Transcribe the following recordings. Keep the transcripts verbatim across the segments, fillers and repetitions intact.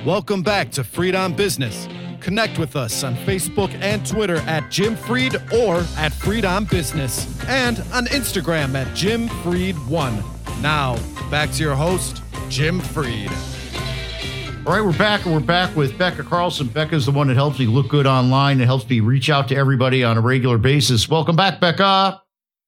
Welcome back to Freed on Business. Connect with us on Facebook and Twitter at Jim Freed or at Freed on Business, and on Instagram at Jim Freed one. Now, back to your host, Jim Freed. All right, we're back, and we're back with Becca Carlson. Becca's the one that helps me look good online. It helps me reach out to everybody on a regular basis. Welcome back, Becca.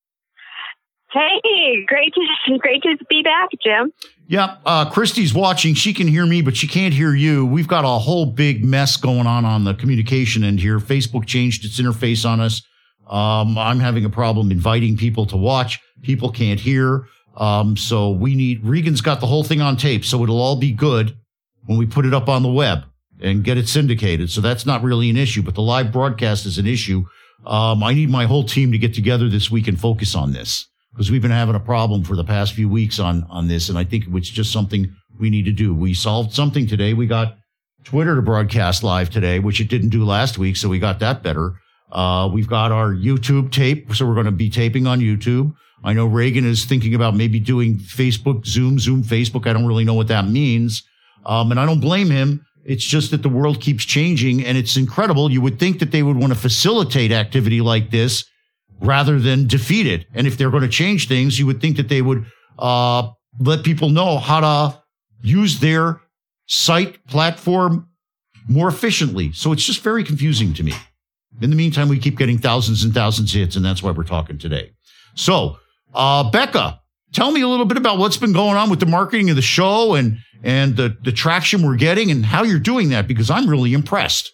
Hey, great to great to be back, Jim. Yeah, uh, Christy's watching. She can hear me, but she can't hear you. We've got a whole big mess going on on the communication end here. Facebook changed its interface on us. Um, I'm having a problem inviting people to watch. People can't hear. Um, so we need, Regan's got the whole thing on tape, so it'll all be good when we put it up on the web and get it syndicated. So that's not really an issue, but the live broadcast is an issue. Um, I need my whole team to get together this week and focus on this, because we've been having a problem for the past few weeks on, on this. And I think it's just something we need to do. We solved something today. We got Twitter to broadcast live today, which it didn't do last week. So we got that better. Uh, we've got our YouTube tape. So we're going to be taping on YouTube. I know Reagan is thinking about maybe doing Facebook, Zoom, Zoom, Facebook. I don't really know what that means. Um, and I don't blame him. It's just that the world keeps changing, and it's incredible. You would think that they would want to facilitate activity like this rather than defeat it. And if they're going to change things, you would think that they would uh, let people know how to use their site platform more efficiently. So it's just very confusing to me. In the meantime, we keep getting thousands and thousands of hits, and that's why we're talking today. So, uh, Becca, tell me a little bit about what's been going on with the marketing of the show and, and the, the traction we're getting and how you're doing that, because I'm really impressed.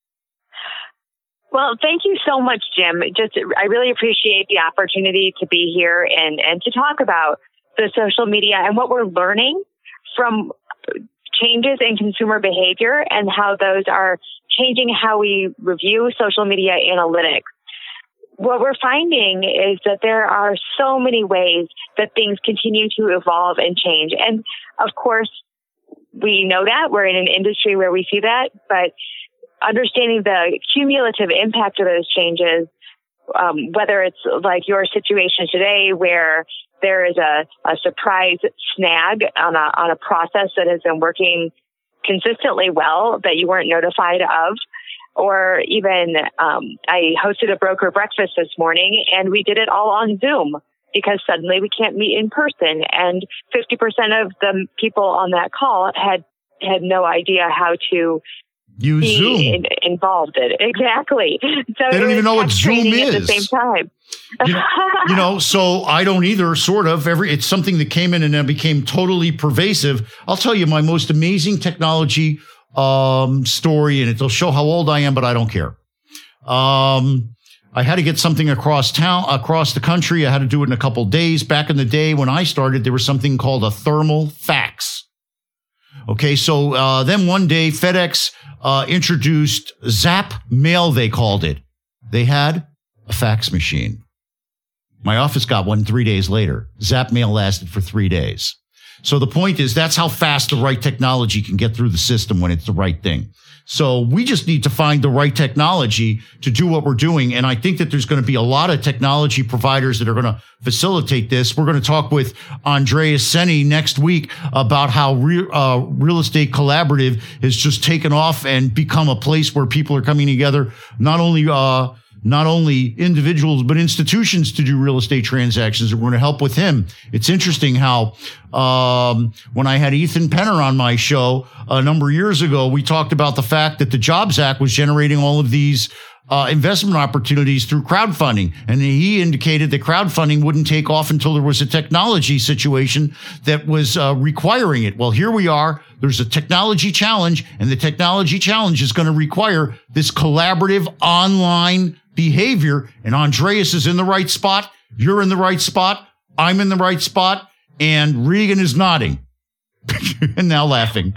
Well, thank you so much, Jim. Just, I really appreciate the opportunity to be here and, and to talk about the social media and what we're learning from changes in consumer behavior and how those are changing how we review social media analytics. What we're finding is that there are so many ways that things continue to evolve and change. And of course, we know that we're in an industry where we see that, but understanding the cumulative impact of those changes, um, whether it's like your situation today where there is a, a surprise snag on a, on a process that has been working consistently well that you weren't notified of, or even um, I hosted a broker breakfast this morning and we did it all on Zoom because suddenly we can't meet in person, and fifty percent of the people on that call had had no idea how to use be Zoom. In, involved in it. Exactly. So they don't even know what Zoom is at the same time. you, know, you know, so I don't either, sort of. Every It's something that came in and then became totally pervasive. I'll tell you my most amazing technology um, story, and it'll show how old I am, but I don't care. Um, I had to get something across town, across the country. I had to do it in a couple days. Back in the day when I started, there was something called a thermal fax. Okay, so uh, then one day FedEx uh, introduced Zap Mail, they called it. They had a fax machine. My office got one three days later. Zap Mail lasted for three days. So the point is, that's how fast the right technology can get through the system when it's the right thing. So we just need to find the right technology to do what we're doing. And I think that there's going to be a lot of technology providers that are going to facilitate this. We're going to talk with Andreas Senni next week about how re- uh, Real Estate Collaborative has just taken off and become a place where people are coming together, not only uh not only individuals, but institutions to do real estate transactions. We're going to help with him. It's interesting how, um, when I had Ethan Penner on my show a number of years ago, we talked about the fact that the Jobs Act was generating all of these uh, investment opportunities through crowdfunding. And he indicated that crowdfunding wouldn't take off until there was a technology situation that was uh, requiring it. Well, here we are. There's a technology challenge, and the technology challenge is going to require this collaborative online behavior. And Andreas is in the right spot. You're in the right spot. I'm in the right spot. And Regan is nodding and now laughing.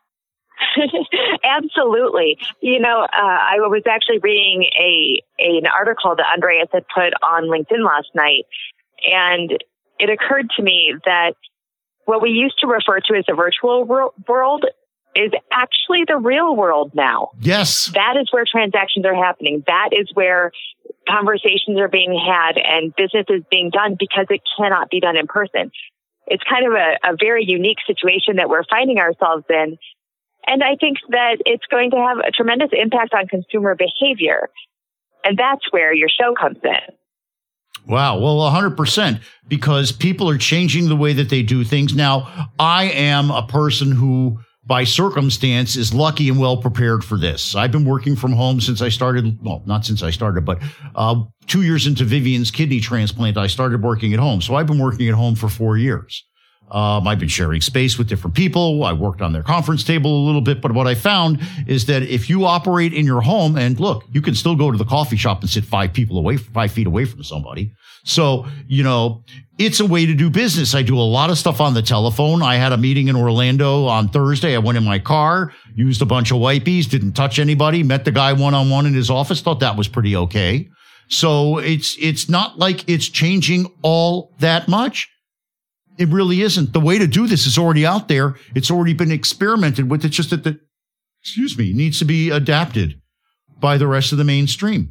Absolutely. You know, uh, I was actually reading a, a an article that Andreas had put on LinkedIn last night, and it occurred to me that what we used to refer to as the virtual wor- world is actually the real world now. Yes. That is where transactions are happening. That is where conversations are being had and business is being done because it cannot be done in person. It's kind of a, a very unique situation that we're finding ourselves in. And I think that it's going to have a tremendous impact on consumer behavior. And that's where your show comes in. Wow. Well, one hundred percent, because people are changing the way that they do things. Now, I am a person who, by circumstance, is lucky and well prepared for this. I've been working from home since I started. Well, not since I started, but uh, two years into Vivian's kidney transplant, I started working at home. So I've been working at home for four years. Um, I've been sharing space with different people. I worked on their conference table a little bit. But what I found is that if you operate in your home, and look, you can still go to the coffee shop and sit five people away, five feet away from somebody. So, you know, it's a way to do business. I do a lot of stuff on the telephone. I had a meeting in Orlando on Thursday. I went in my car, used a bunch of wipies, didn't touch anybody, met the guy one-on-one in his office, thought that was pretty okay. So it's, it's not like it's changing all that much. It really isn't. The way to do this is already out there. It's already been experimented with. It's just that the, excuse me, needs to be adapted by the rest of the mainstream.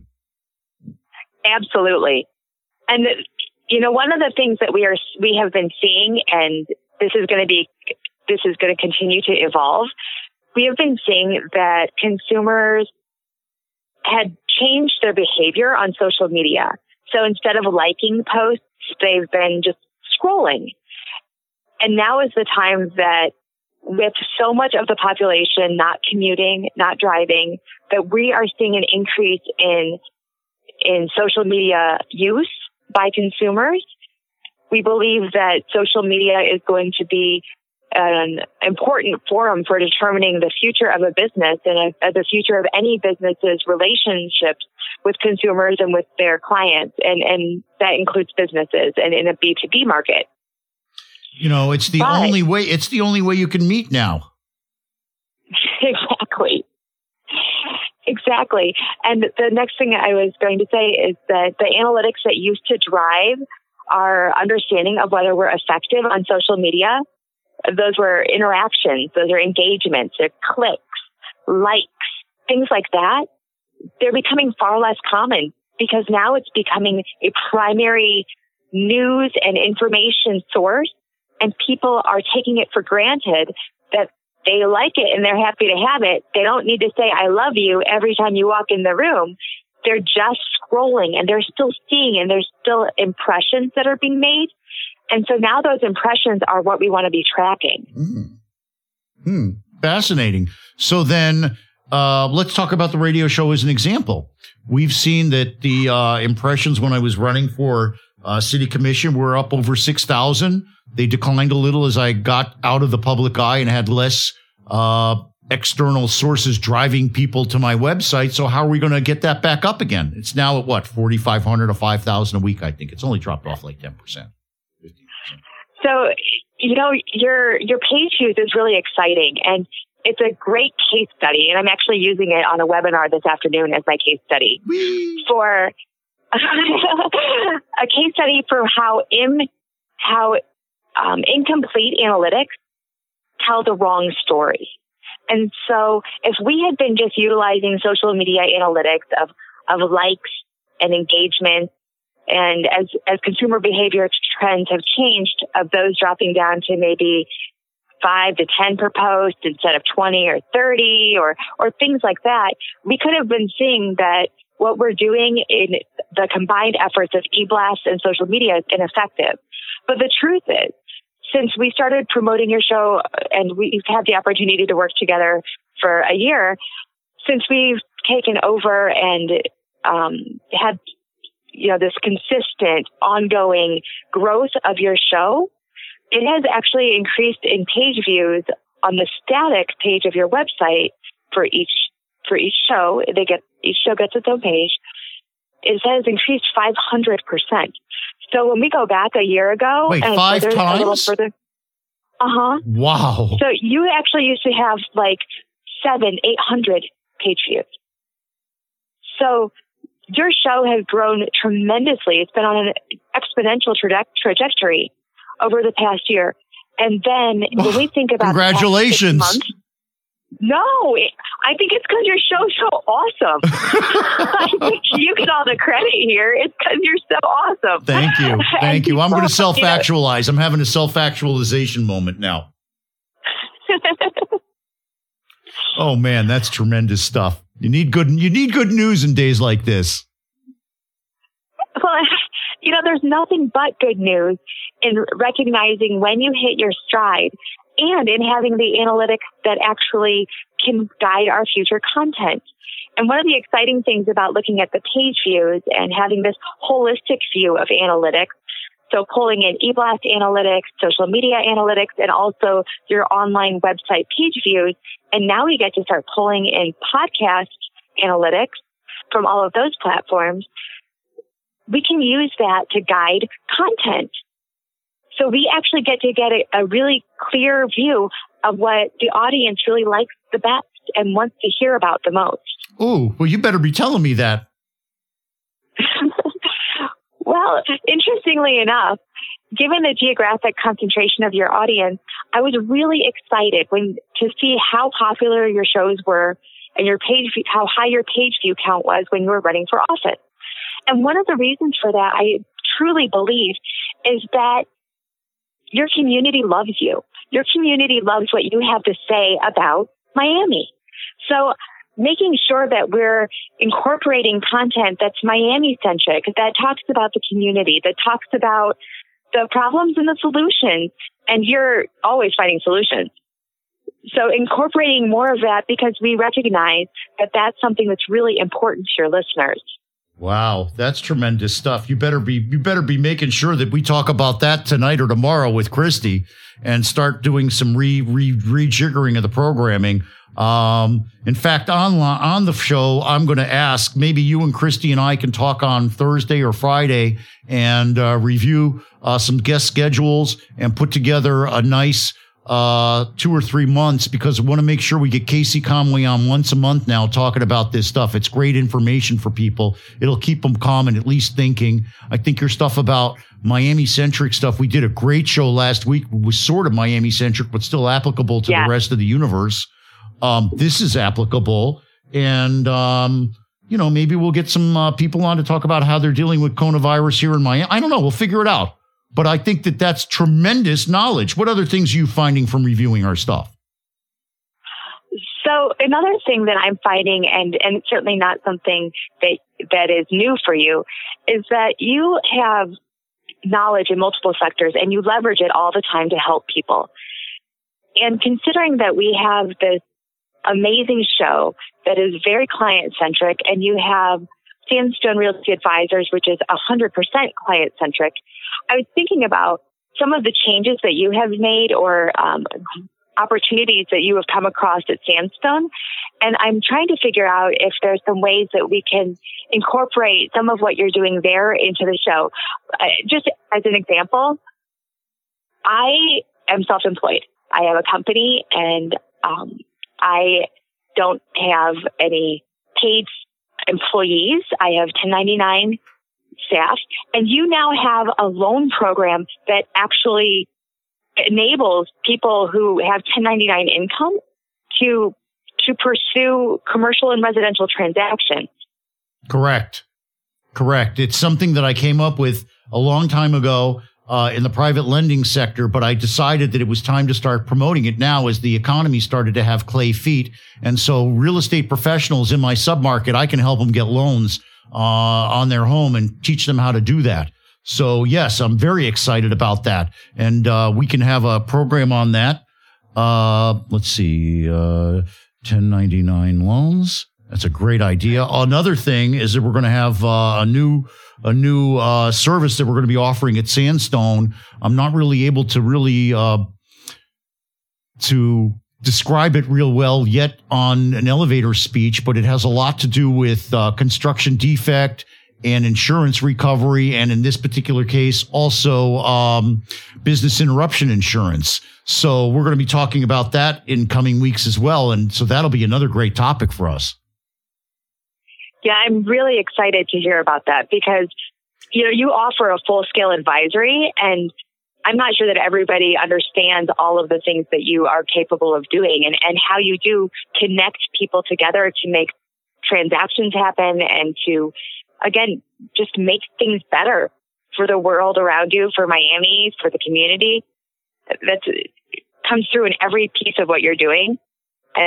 Absolutely. And, you know, one of the things that we are, we have been seeing, and this is going to be, this is going to continue to evolve. We have been seeing that consumers had changed their behavior on social media. So instead of liking posts, they've been just scrolling. And now is the time that, with so much of the population not commuting, not driving, that we are seeing an increase in in social media use by consumers. We believe that social media is going to be an important forum for determining the future of a business and a, the future of any business's relationships with consumers and with their clients. And, and that includes businesses and in a B two B market. You know, it's the but, only way, it's the only way you can meet now. Exactly. Exactly. And the next thing I was going to say is that the analytics that used to drive our understanding of whether we're effective on social media, those were interactions, those are engagements, they're clicks, likes, things like that. They're becoming far less common because now it's becoming a primary news and information source. And people are taking it for granted that they like it and they're happy to have it. They don't need to say, I love you every time you walk in the room. They're just scrolling and they're still seeing and there's still impressions that are being made. And so now those impressions are what we want to be tracking. Mm. Hmm. Fascinating. So then uh, let's talk about the radio show as an example. We've seen that the uh, impressions when I was running for uh, city commission were up over six thousand. They declined a little as I got out of the public eye and had less uh, external sources driving people to my website. So how are we going to get that back up again? It's now at what, forty-five hundred to five thousand a week, I think. It's only dropped off like ten percent, fifteen percent. So, you know, your your page views is really exciting. And it's a great case study. And I'm actually using it on a webinar this afternoon as my case study Whee! for a case study for how in how Um, incomplete analytics tell the wrong story. And so if we had been just utilizing social media analytics of, of likes and engagement, and as, as consumer behavior trends have changed, of those dropping down to maybe five to ten per post instead of twenty or thirty or, or things like that, we could have been seeing that what we're doing in the combined efforts of e-blasts and social media is ineffective. But the truth is, since we started promoting your show and we've had the opportunity to work together for a year, since we've taken over and um, had, you know, this consistent, ongoing growth of your show, it has actually increased in page views on the static page of your website for each for each show. They get each show gets its own page. It has increased five hundred percent. So when we go back a year ago, Wait, and five further, times? a little further, uh huh. Wow. So you actually used to have like seven, eight hundred page views. So your show has grown tremendously. It's been on an exponential traje- trajectory over the past year. And then when we think about congratulations. The past six months, no, I think it's because your show's so awesome. I think you get all the credit here. It's because you're so awesome. Thank you. Thank you. I'm going to people, self-actualize. I'm having a self-actualization moment now. Oh man, that's tremendous stuff. You need good, you need good news in days like this. Well, you know, there's nothing but good news in recognizing when you hit your stride and in having the analytics that actually can guide our future content. And one of the exciting things about looking at the page views and having this holistic view of analytics, so pulling in eBlast analytics, social media analytics, and also your online website page views, and now we get to start pulling in podcast analytics from all of those platforms, we can use that to guide content. So we actually get to get a, a really clear view of what the audience really likes the best and wants to hear about the most. Oh, well, you better be telling me that. Well, interestingly enough, given the geographic concentration of your audience, I was really excited when to see how popular your shows were and your page, how high your page view count was when you were running for office. And one of the reasons for that, I truly believe, is that your community loves you. Your community loves what you have to say about Miami. So making sure that we're incorporating content that's Miami-centric, that talks about the community, that talks about the problems and the solutions, and you're always finding solutions. So incorporating more of that because we recognize that that's something that's really important to your listeners. Wow, that's tremendous stuff. You better be you better be making sure that we talk about that tonight or tomorrow with Christy and start doing some re re rejiggering of the programming. Um, in fact, on on the show, I'm going to ask maybe you and Christy and I can talk on Thursday or Friday and uh, review uh, some guest schedules and put together a nice uh, two or three months because we want to make sure we get Casey Conway on once a month now talking about this stuff. It's great information for people. It'll keep them calm and at least thinking. I think your stuff about Miami-centric stuff, we did a great show last week. It was sort of Miami-centric, but still applicable to yeah. the rest of the universe. Um, this is applicable. And, um, you know, maybe we'll get some uh, people on to talk about how they're dealing with coronavirus here in Miami. I don't know. We'll figure it out. But I think that that's tremendous knowledge. What other things are you finding from reviewing our stuff? So another thing that I'm finding, and, and certainly not something that that is new for you, is that you have knowledge in multiple sectors and you leverage it all the time to help people. And considering that we have this amazing show that is very client-centric, and you have Sandstone Realty Advisors, which is one hundred percent client-centric, I was thinking about some of the changes that you have made or um, opportunities that you have come across at Sandstone. And I'm trying to figure out if there's some ways that we can incorporate some of what you're doing there into the show. Uh, just as an example, I am self-employed. I have a company and um, I don't have any paid employees. I have ten ninety-nine staff, and you now have a loan program that actually enables people who have ten ninety-nine income to to pursue commercial and residential transactions. Correct. Correct. It's something that I came up with a long time ago uh, in the private lending sector, but I decided that it was time to start promoting it now as the economy started to have clay feet. And so real estate professionals in my submarket, I can help them get loans uh, on their home and teach them how to do that. So yes, I'm very excited about that. And uh, we can have a program on that. Uh, let's see, uh, ten ninety-nine loans. That's a great idea. Another thing is that we're going to have uh, a new a new uh, service that we're going to be offering at Sandstone. I'm not really able to really uh, to describe it real well yet on an elevator speech, but it has a lot to do with uh, construction defect and insurance recovery, and in this particular case, also um, business interruption insurance. So we're going to be talking about that in coming weeks as well, and so that'll be another great topic for us. Yeah, I'm really excited to hear about that because, you know, you offer a full-scale advisory, and I'm not sure that everybody understands all of the things that you are capable of doing and, and how you do connect people together to make transactions happen and to, again, just make things better for the world around you, for Miami, for the community. That comes through in every piece of what you're doing. And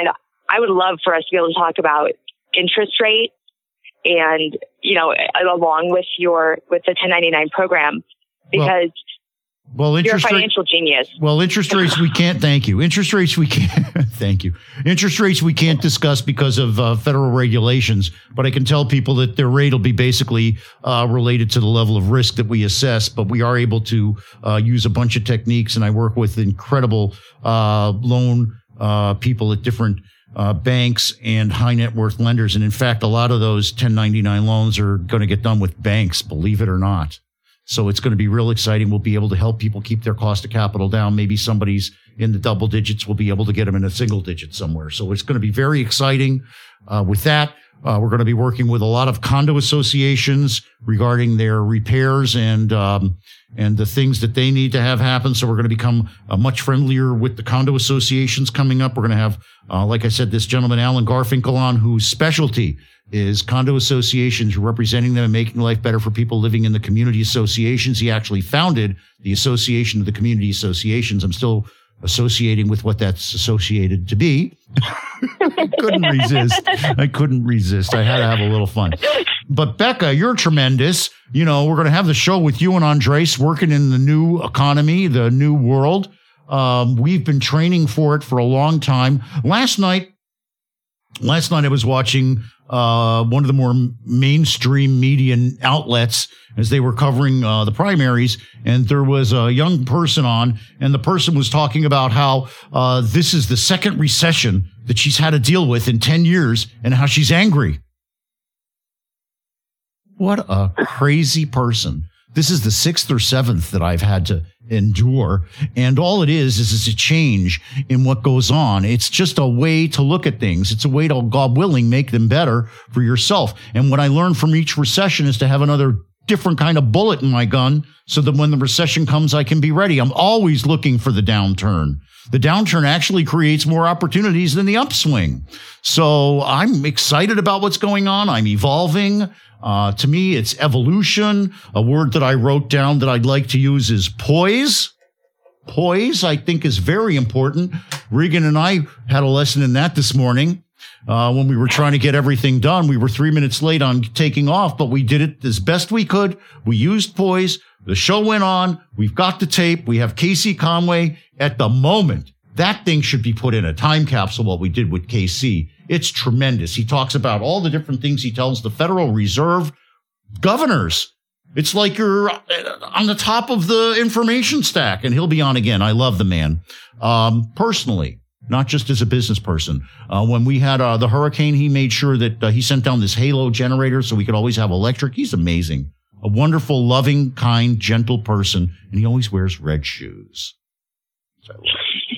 I would love for us to be able to talk about interest rate and, you know, along with your, with the ten ninety-nine program, because well, well you're a interest financial rate, genius. Well, interest rates, we can't, thank you. Interest rates, we can't, thank you. Interest rates, we can't discuss because of uh, federal regulations, but I can tell people that their rate will be basically uh, related to the level of risk that we assess, but we are able to uh, use a bunch of techniques, and I work with incredible uh, loan uh, people at different Uh, banks and high net worth lenders. And in fact, a lot of those ten ninety-nine loans are going to get done with banks, believe it or not. So it's going to be real exciting. We'll be able to help people keep their cost of capital down. Maybe somebody's in the double digits. We'll be able to get them in a single digit somewhere. So it's going to be very exciting. Uh, with that, uh, we're going to be working with a lot of condo associations regarding their repairs and, um, and the things that they need to have happen. So we're going to become uh, much friendlier with the condo associations coming up. We're going to have, uh, like I said, this gentleman, Alan Garfinkel, on, whose specialty is condo associations, representing them and making life better for people living in the community associations. He actually founded the Association of the Community Associations. I'm still associating with what that's associated to be. I couldn't resist. I couldn't resist. I had to have a little fun. But Becca, you're tremendous. You know, we're going to have the show with you and Andres working in the new economy, the new world. Um, we've been training for it for a long time. Last night, last night I was watching uh, one of the more mainstream media outlets as they were covering uh, the primaries, and there was a young person on, and the person was talking about how uh, this is the second recession that she's had to deal with in ten years, and how she's angry. What a crazy person. This is the sixth or seventh that I've had to endure. And all it is, is it's a change in what goes on. It's just a way to look at things. It's a way to, God willing, make them better for yourself. And what I learned from each recession is to have another different kind of bullet in my gun so that when the recession comes, I can be ready. I'm always looking for the downturn. The downturn actually creates more opportunities than the upswing. So I'm excited about what's going on. I'm evolving. Uh, to me, it's evolution. A word that I wrote down that I'd like to use is poise. Poise, I think, is very important. Regan and I had a lesson in that this morning. Uh, when we were trying to get everything done, we were three minutes late on taking off, but we did it as best we could. We used poise. The show went on. We've got the tape. We have Casey Conway. At the moment, that thing should be put in a time capsule, what we did with K C. It's tremendous. He talks about all the different things he tells the Federal Reserve governors. It's like you're on the top of the information stack, and he'll be on again. I love the man. Um, personally, not just as a business person. Uh, when we had uh, the hurricane, he made sure that uh, he sent down this Halo generator so we could always have electric. He's amazing. A wonderful, loving, kind, gentle person, and he always wears red shoes. I love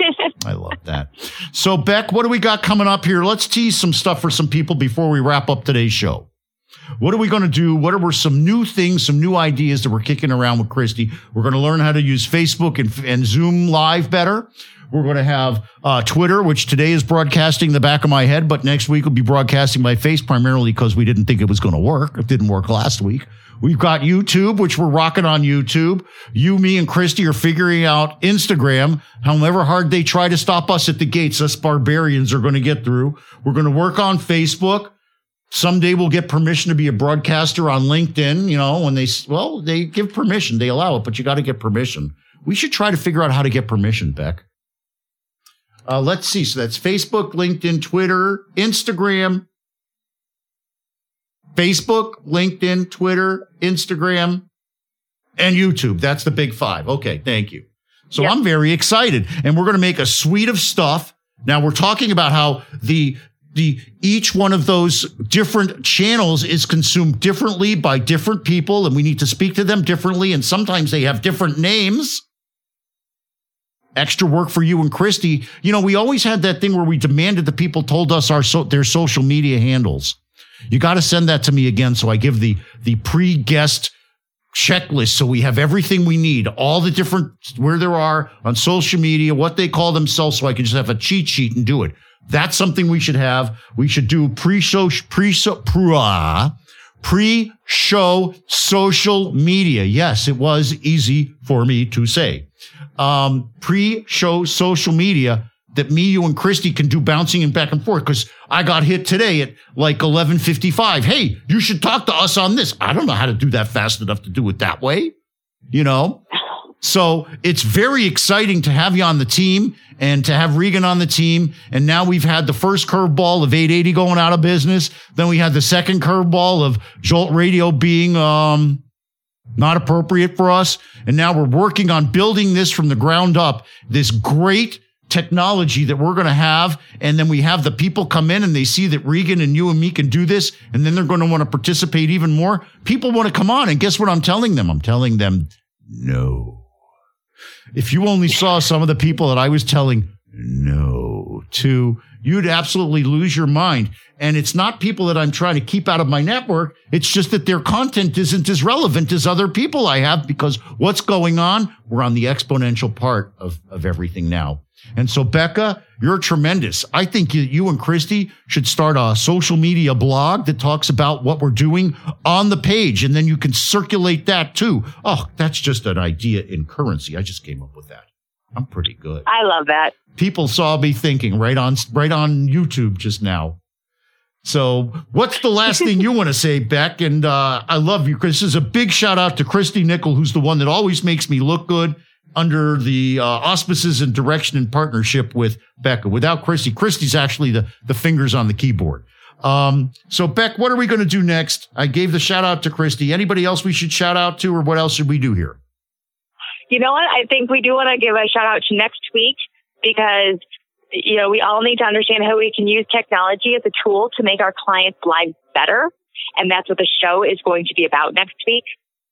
I love that. So, Beck, what do we got coming up here? Let's tease some stuff for some people before we wrap up today's show. What are we going to do? What are some new things, some new ideas that we're kicking around with Christy? We're going to learn how to use Facebook and, and Zoom Live better. We're going to have uh, Twitter, which today is broadcasting the back of my head, but next week will be broadcasting my face, primarily because we didn't think it was going to work. It didn't work last week. We've got YouTube, which we're rocking on YouTube. You, me, and Christy are figuring out Instagram. However hard they try to stop us at the gates, us barbarians are going to get through. We're going to work on Facebook. Someday we'll get permission to be a broadcaster on LinkedIn. You know, when they, well, they give permission. They allow it, but you got to get permission. We should try to figure out how to get permission, Beck. Uh, let's see. So that's Facebook, LinkedIn, Twitter, Instagram. Facebook, LinkedIn, Twitter, Instagram, and YouTube. That's the big five. Okay, thank you. So yep. I'm very excited. And we're going to make a suite of stuff. Now, we're talking about how the the each one of those different channels is consumed differently by different people, and we need to speak to them differently, and sometimes they have different names. Extra work for you and Christy. You know, we always had that thing where we demanded that people told us our so, their social media handles. You got to send that to me again so I give the the pre-guest checklist so we have everything we need, all the different, where there are on social media, what they call themselves, so I can just have a cheat sheet and do it. That's something we should have. We should do pre-show, pre-show, pre-show social media. Yes, it was easy for me to say. Um, pre-show social media that me, you, and Christy can do bouncing and back and forth, because I got hit today at like eleven fifty-five. Hey, you should talk to us on this. I don't know how to do that fast enough to do it that way, you know? So it's very exciting to have you on the team and to have Regan on the team. And now we've had the first curveball of eight eighty going out of business. Then we had the second curveball of Jolt Radio being um, not appropriate for us. And now we're working on building this from the ground up, this great technology that we're going to have. And then we have the people come in and they see that Regan and you and me can do this. And then they're going to want to participate even more. People want to come on. And guess what I'm telling them? I'm telling them, no. If you only saw some of the people that I was telling no to, you'd absolutely lose your mind. And it's not people that I'm trying to keep out of my network. It's just that their content isn't as relevant as other people I have, because what's going on? We're on the exponential part of, of everything now. And so, Becca, you're tremendous. I think you, you and Christy should start a social media blog that talks about what we're doing on the page, and then you can circulate that too. Oh, that's just an idea in currency. I just came up with that. I'm pretty good. I love that. People saw me thinking right on, right on YouTube just now. So what's the last thing you want to say, Beck? And uh, I love you. This is a big shout out to Christy Nickel, who's the one that always makes me look good under the uh, auspices and direction and partnership with Becca. Without Christy, Christy's actually the, the fingers on the keyboard. Um, so, Beck, what are we going to do next? I gave the shout out to Christy. Anybody else we should shout out to, or what else should we do here? You know what? I think we do want to give a shout out to next week, because, you know, we all need to understand how we can use technology as a tool to make our clients' lives better. And that's what the show is going to be about next week.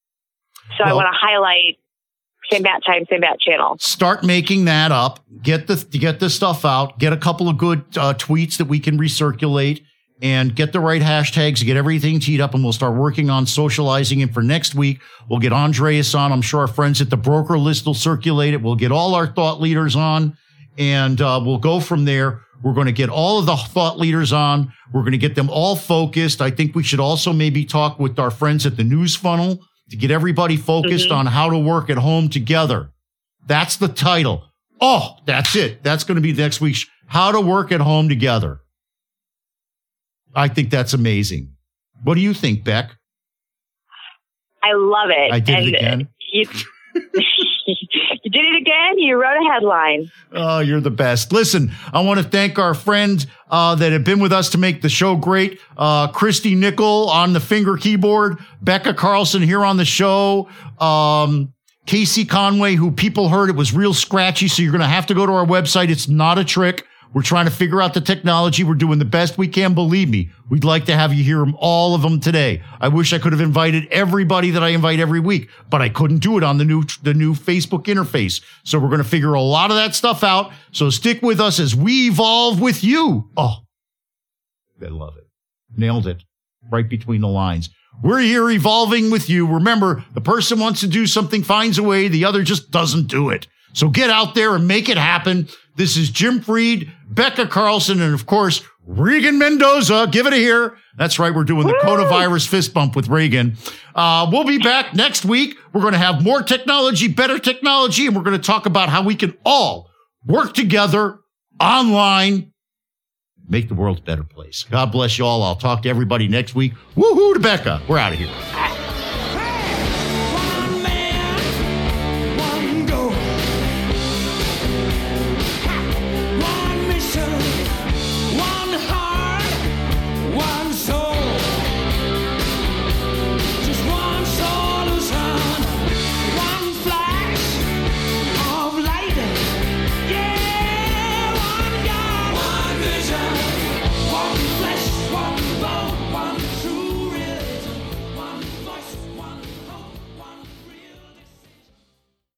So well, I want to highlight Same bat time, same bat channel. Start making that up. Get the get this stuff out. Get a couple of good uh, tweets that we can recirculate, and get the right hashtags. Get everything teed up, and we'll start working on socializing it for next week. We'll get Andreas on. I'm sure our friends at the broker list will circulate it. We'll get all our thought leaders on, and uh, we'll go from there. We're going to get all of the thought leaders on. We're going to get them all focused. I think we should also maybe talk with our friends at the News Funnel to get everybody focused mm-hmm. on how to work at home together. That's the title. Oh, that's it. That's going to be next week's How to Work at Home Together. I think that's amazing. What do you think, Beck? I love it. I did and it again. You, you did it again. You wrote a headline. Oh, you're the best. Listen, I want to thank our friends uh, that have been with us to make the show great. Uh, Christy Nickel on the finger keyboard, Becca Carlson here on the show, um, Casey Conway, who people heard it was real scratchy, so you're going to have to go to our website. It's not a trick. We're trying to figure out the technology. We're doing the best we can. Believe me, we'd like to have you hear all of them today. I wish I could have invited everybody that I invite every week, but I couldn't do it on the new, the new Facebook interface. So we're going to figure a lot of that stuff out. So stick with us as we evolve with you. Oh, I love it. Nailed it. Right between the lines. We're here evolving with you. Remember, the person wants to do something, finds a way. The other just doesn't do it. So get out there and make it happen. This is Jim Fried, Becca Carlson, and of course, Regan Mendoza. Give it a hear. That's right. We're doing the Woo! Coronavirus fist bump with Regan. Uh, we'll be back next week. We're going to have more technology, better technology, and we're going to talk about how we can all work together online, make the world a better place. God bless you all. I'll talk to everybody next week. Woohoo to Becca. We're out of here.